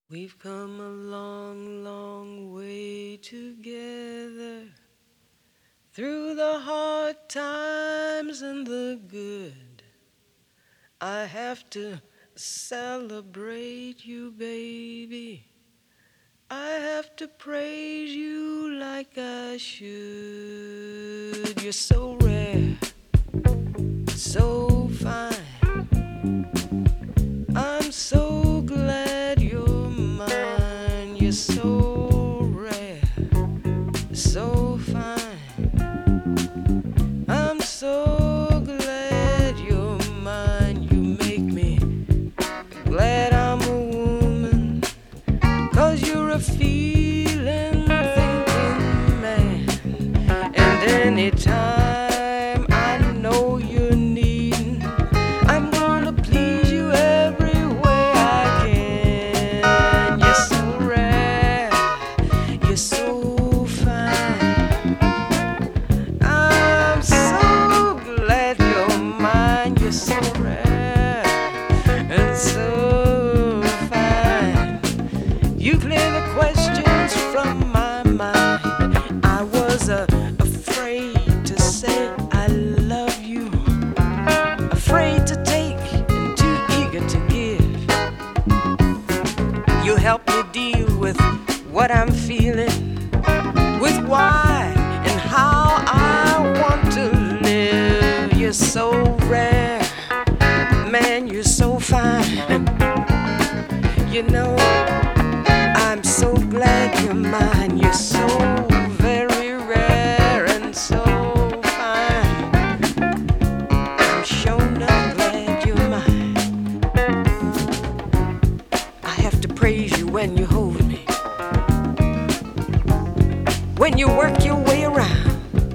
We've come a long, long way together through the hard times and the good. I have to celebrate you, baby. I have to praise you like I should. You're so rare, so fine. I'm so glad you're mine. You're so rare, so fine. I'm so glad you're mine. You make me glad I'm a woman, 'cause you're a feeling, thinking man. And anytime I know you're needing, I'm gonna please you every way I can. You're so rare, you're so fine. I'm so glad you're mine. You're so rare and so fine. You clear the questions from my mind. I was afraid to say I love you, afraid to take and too eager to give. You help me deal with what I'm feeling, with why and how I want to live. You're so rare, man, you're so fine. You know, I'm so glad you're mine. You're so very rare and so fine. I'm sure not glad you're mine. I have to praise you when you hold me, when you work your way around.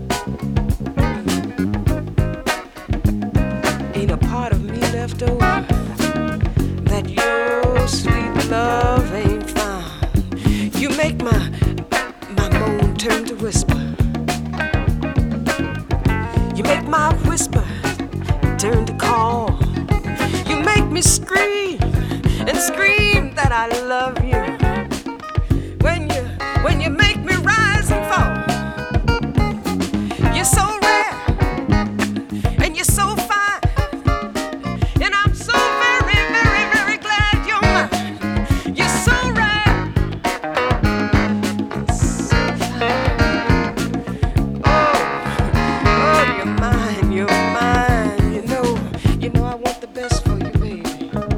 Ain't a part of me left over that your sweet love ain't found. You make my moan turn to whisper. You make my whisper turn to call. You make me scream and scream that I love you. When you make me rise and fall. You're so rare and you're so fine. And I'm so very, very, very glad you're mine. You're so rare and so fine. Oh, you're mine, you're mine. You know I want the best for you, baby.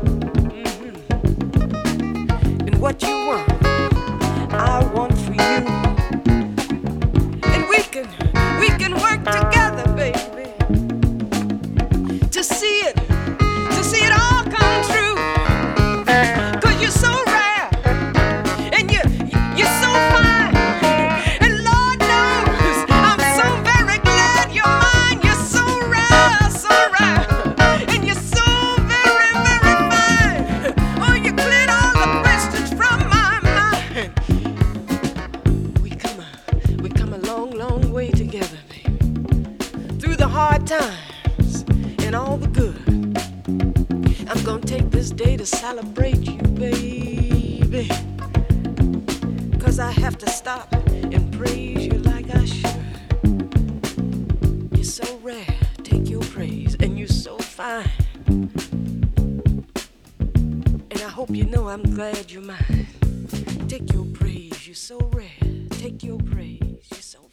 And what you want, I want for you. And we can work together, baby, to see it all come true. 'Cause you're so rare and you're so fine. And Lord knows I'm so very glad you're mine. You're so rare, and you're so very, very fine. Oh, you cleared all the questions from my mind. We come a long, long way together, baby, through the hard times and all the good. I'm gonna take this day to celebrate you, baby, 'cause I have to stop and praise you like I should. You're so rare, take your praise, and you're so fine. And I hope you know I'm glad you're mine. Take your praise, you're so rare. Take your praise, you're so